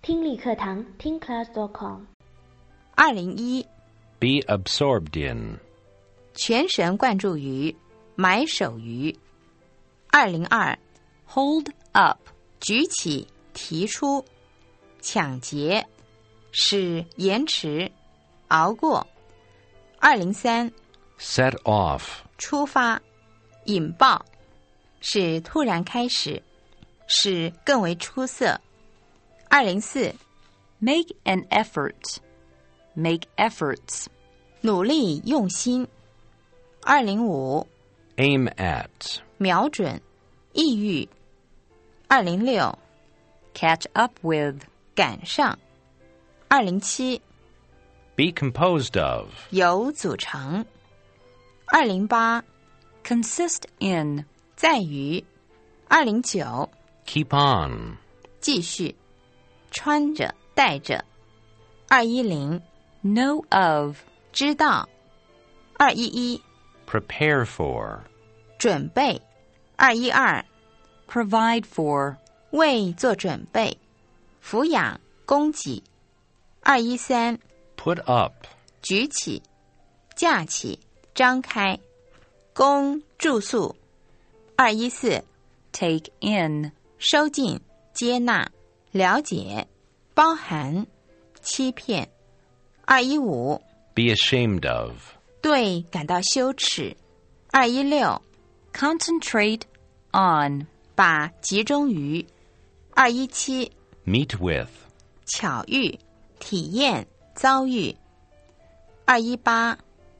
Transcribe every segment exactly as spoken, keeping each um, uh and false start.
听力课堂听 class dot com。 二零一 Be absorbed in. 全神贯注于，埋首于。二零二 Hold up 举起，提出。抢劫是延迟，熬过。二零三 Set off. 出发，引爆是突然开始，使更为出色。二零四 Make an effort. Make efforts. 努力用心。二零五 Aim at. 瞄准，抑郁。二零六 Catch up with. 赶上。二零七 Be composed of. 由组成。二零八 Consist in. 在于。二零九 Keep on. 继续，穿着戴着。二一零 Know of. 知道。二一一 Prepare for. 准备。二一二 Provide for. 为做准备。抚养供给。二一三 Put up. 举起，架起，张开。供住宿。二一四 Take in. 收进，接纳，了解，包含，欺骗。二一五 Be ashamed of. 对感到羞耻。二一六 Concentrate on. 把集中于。二一七 Meet with. 巧遇，体验，遭遇。二一八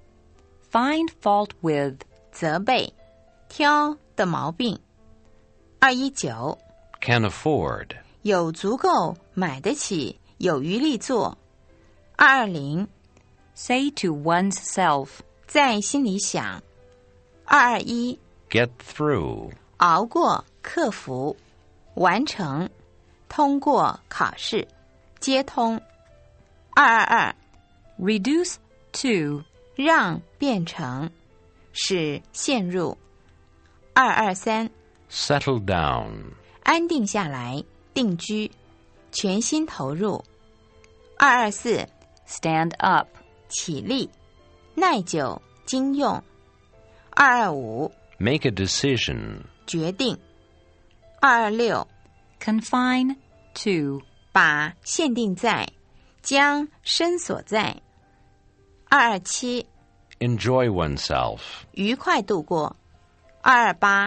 Find fault with. 责备，挑的毛病。二一九 Can afford. 有足够，买得起，有余力做。二二零 Say to one's self. 在心里想。二二一 Get through. 熬过，克服，完成，通过考试，接通。二二二 Reduce to. 让变成，使陷入。二二三 Settle down. 安定下来，定居，全心投入。二二四 Stand up. 起立，耐久，经用。二二五 Make a decision. 决定。二二六 Confine to. 把限定在，将身锁在。二二七 Enjoy oneself. 愉快度过。二二八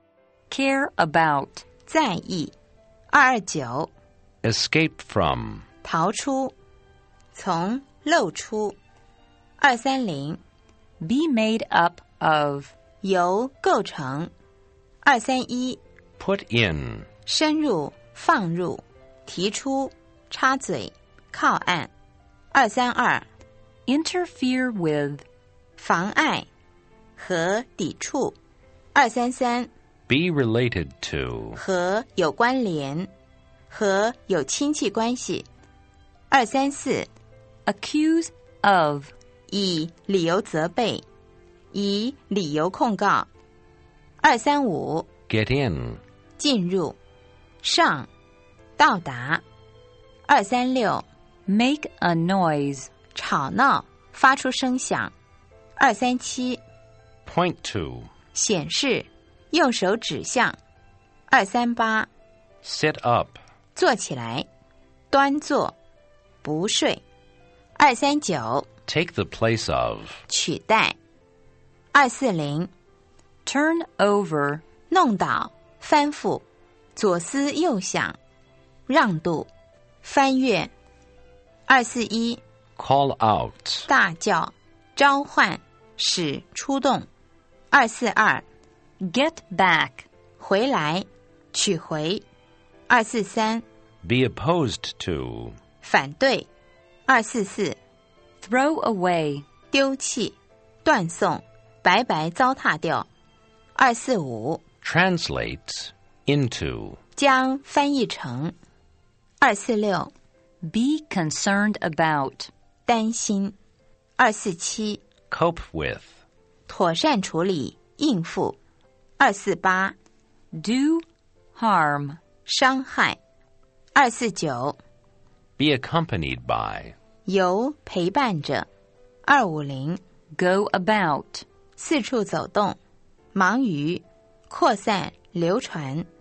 Care about. 在意。二二九 Escape from. 逃出，从露出。二三零 Be made up of. 由构成。二三一 Put in. 深入，放入，提出，插嘴，靠岸。二三二 Interfere with. 妨碍和抵触。二三三 Be related to. 和有关联，和有亲戚关系。二三四 Accuse of. 以理由责备，以理由控告。二三五 Get in. 进入，上，到达。二三六 Make a noise. 吵闹，发出声响。二三七 Point to. 显示，用手指向。二三八 Sit up. 坐起来，端坐，不睡。二三九 Take the place of. 取代。二四零 Turn over. 弄倒，翻覆，左思右想，让渡，翻越。二四一 Call out. 大叫，召唤，使出动。二四二 Get back. 回来，取回。二四三 Be opposed to. 反对。二四四 Throw away. 丢弃，断送，白白糟蹋掉。二四五 Translate. Into. 将翻译成。二四六 Be concerned about. 担心。二四七 Cope with. 妥善处理，应付。二四八 Do harm. 伤害。二四九 Be accompanied by. 由陪伴着。二五零 Go about. 四处走动，忙于扩散流传。